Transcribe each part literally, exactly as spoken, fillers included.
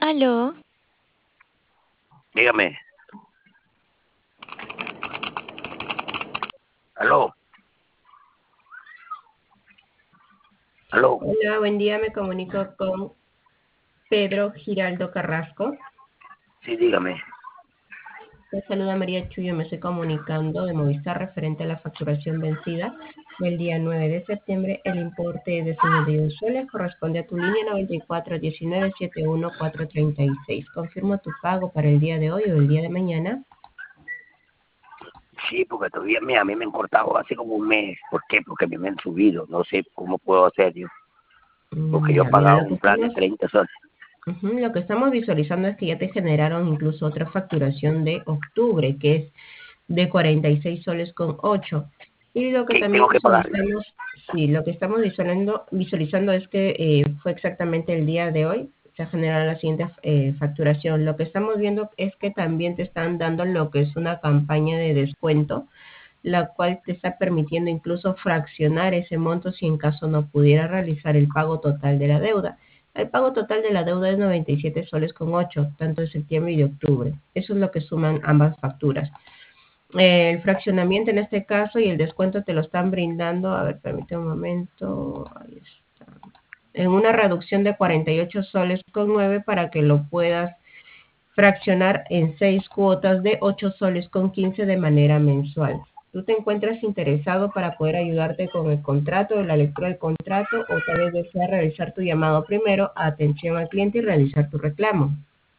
Aló. Dígame. Aló. Aló. Hola, buen día. Me comunico con Pedro Giraldo Carrasco. Sí, dígame. Te saluda María Chuyo. Me estoy comunicando de Movistar referente a la facturación vencida del día nueve de septiembre. El importe de cincuenta y dos soles corresponde a tu línea noventa y cuatro diecinueve setenta y uno cuatrocientos treinta y seis. Confirmo tu pago para el día de hoy o el día de mañana. Sí, porque todavía mira, a mí me han cortado hace como un mes. ¿Por qué? Porque a mí me han subido. No sé cómo puedo hacer yo. Porque Mm, yo he Ya, mira, pagado lo que un plan de estamos, treinta soles. ujú, lo que estamos visualizando es que ya te generaron incluso otra facturación de octubre, que es de cuarenta y seis soles con ocho. Y lo que ¿Qué también tengo que pagar? visualizamos, sí, lo que estamos visualizando, visualizando es que eh, fue exactamente el día de hoy, se ha generado la siguiente eh, facturación. Lo que estamos viendo es que también te están dando lo que es una campaña de descuento, la cual te está permitiendo incluso fraccionar ese monto si en caso no pudiera realizar el pago total de la deuda. El pago total de la deuda es noventa y siete soles con ocho, tanto de septiembre y de octubre. Eso es lo que suman ambas facturas. Eh, el fraccionamiento en este caso y el descuento te lo están brindando, a ver, permíteme un momento, ahí está, en una reducción de cuarenta y ocho soles con nueve para que lo puedas fraccionar en seis cuotas de ocho soles con quince de manera mensual. ¿Tú te encuentras interesado para poder ayudarte con el contrato, la lectura del contrato, o tal vez deseas realizar tu llamado primero a atención al cliente y realizar tu reclamo?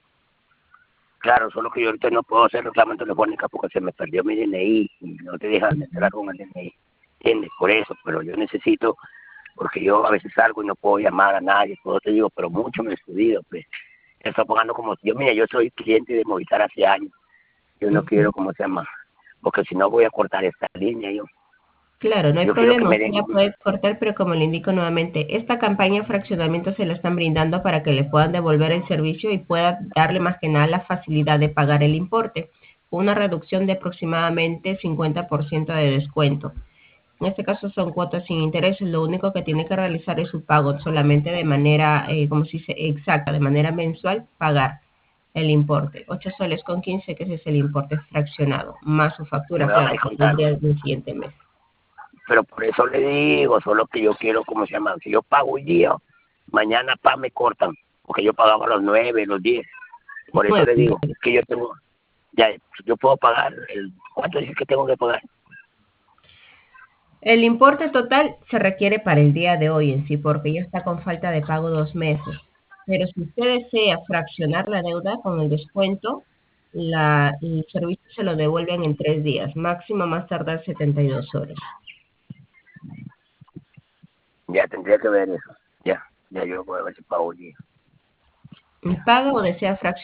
Claro, solo que yo ahorita no puedo hacer reclamo telefónica porque se me perdió mi D N I y no te dejan entrar con el D N I. ¿Entiendes? Por eso, pero yo necesito, porque yo a veces salgo y no puedo llamar a nadie, todo te digo, pero mucho me he subido, pues. Estoy pagando como, yo mira, yo soy cliente de Movistar hace años. Yo no quiero, Ujú. ¿cómo se llama? Porque si no voy a cortar esta línea yo. Claro, no hay Yo quiero que problema, me usted den ya un... puede cortar, pero como le indico nuevamente, esta campaña de fraccionamiento se la están brindando para que le puedan devolver el servicio y pueda darle más que nada la facilidad de pagar el importe, con una reducción de aproximadamente cincuenta por ciento de descuento. En este caso son cuotas sin intereses, lo único que tiene que realizar es su pago solamente de manera, eh, como se dice, exacta, de manera mensual, pagar el importe. ocho soles con quince, que ese es el importe fraccionado, más su me factura, van a claro, que descontar. tendría el siguiente mes. Pero por eso le digo, solo que yo quiero, ¿cómo se llama? Si yo pago hoy día, mañana pa me cortan, porque yo pagaba los nueve, los diez. Por eso Nueve. le digo, es que yo tengo, ya, yo puedo pagar, el, ¿cuánto es que tengo que pagar? El importe total se requiere para el día de hoy en sí, porque ya está con falta de pago dos meses. Pero si usted desea fraccionar la deuda con el descuento, la, el servicio se lo devuelven en tres días, máximo más tardar setenta y dos horas. Ya tendría que ver eso, ya, ya yo puedo ver si pago hoy día. ¿Paga o desea fraccionar?